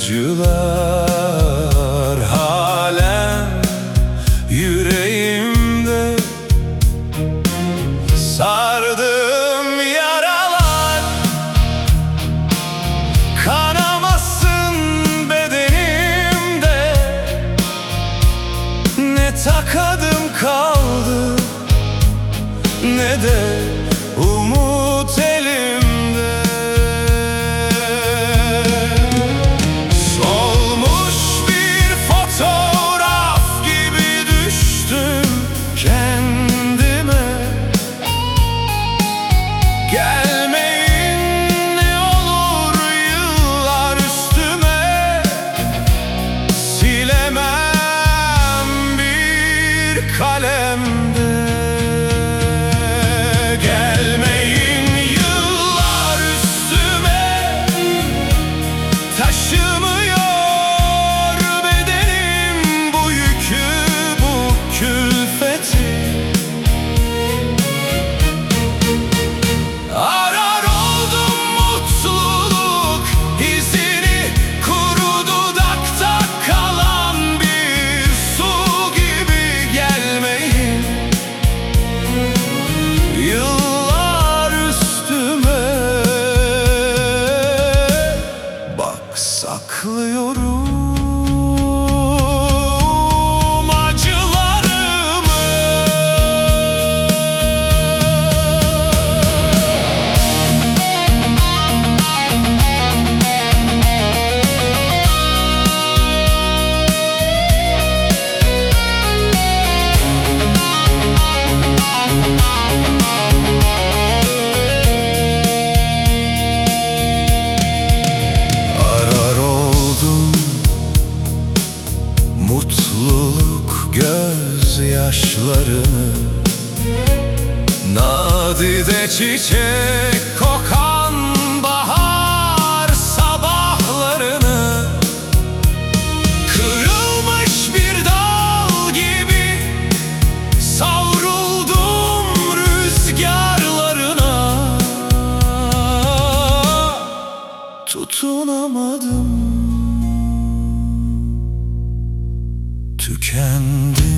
acılar halen yüreğimde. Sardığım yaralar kanamasın bedenimde. Ne takadım kaldı ne de umut elimde. Solmuş bir fotoğraf gibi düştüm kendime. Gelmeyin ne olur yıllar üstüme. Silemem bir kalemde. Gelmeyin yıllar üstüme. Taşımıyor bedenim bu yükü, bu külfeti. Arar oldum mutluluk izini, kuru dudakta kalan bir su gibi. Gelmeyin yıllar üstüme. Bak saklıyorum acılarımı. Arar oldum mutluluk gözyaşlarını. Nadide çiçek kokan bahar sabahlarını. Kırılmış bir dal gibi savruldum rüzgarlarına. Tutunamadım, tükendi.